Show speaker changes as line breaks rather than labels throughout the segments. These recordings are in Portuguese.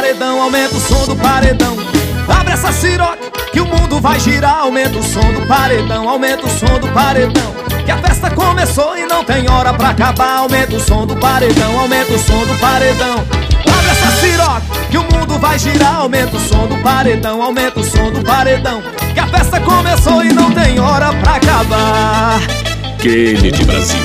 paredão, aumenta o som do paredão. Abre essa siroca que o mundo vai girar. Aumenta o som do paredão, aumenta o som do paredão, que a festa começou e não tem hora pra acabar. Aumenta o som do paredão, aumenta o som do paredão. Abre essa siroca que o mundo vai girar. Aumenta o som do paredão, aumenta o som do paredão, que a festa começou e não tem hora pra acabar.
Kennedy Brasil.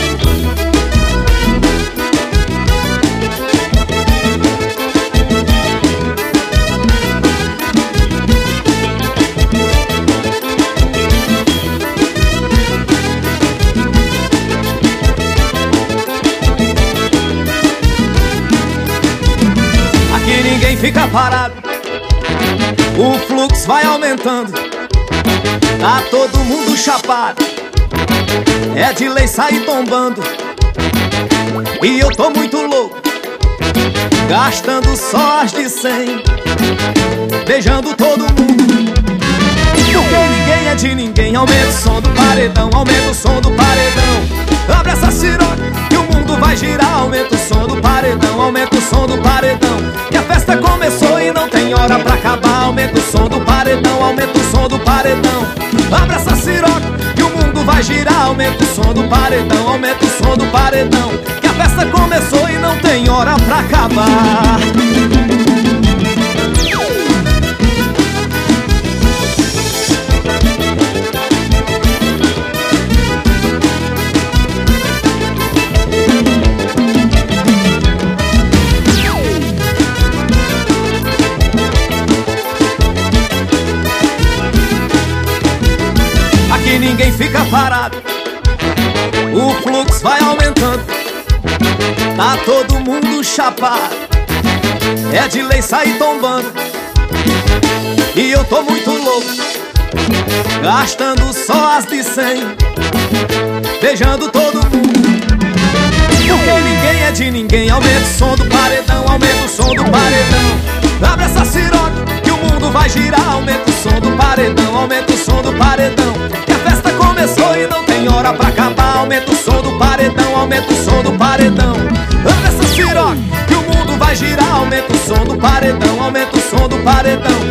Aqui ninguém fica parado, o fluxo vai aumentando, tá todo mundo chapado, é de lei sair tombando. E eu tô muito louco, gastando só as de 100, beijando todo mundo, porque ninguém é de ninguém. Aumenta o som do paredão, aumenta o som do paredão. Abre essa siroca que o mundo vai girar. Aumenta o som do paredão, aumenta o som do paredão, que a festa começou e não tem hora pra acabar. Aumenta o som do paredão, aumenta o som do paredão. Abre essa siroca que o mundo vai girar. Aumenta o som do paredão, aumenta o som do paredão, que a festa começou e não tem hora pra acabar. Aqui ninguém fica parado, o fluxo vai aumentando, tá todo mundo chapado, é de lei sair tombando. E eu tô muito louco, gastando só as de 100, beijando todo mundo, porque ninguém é de ninguém. Aumenta o som do paredão, aumenta o som do paredão. Abre essa siroca que o mundo vai girar. Aumenta o som do paredão, aumenta o som do paredão, que a festa começou e não tem hora pra acabar. Aumenta o som do paredão, aumenta o som do paredão. Abre essa siroca que o mundo vai girar. Aumenta o som do paredão, aumenta o som do paredão,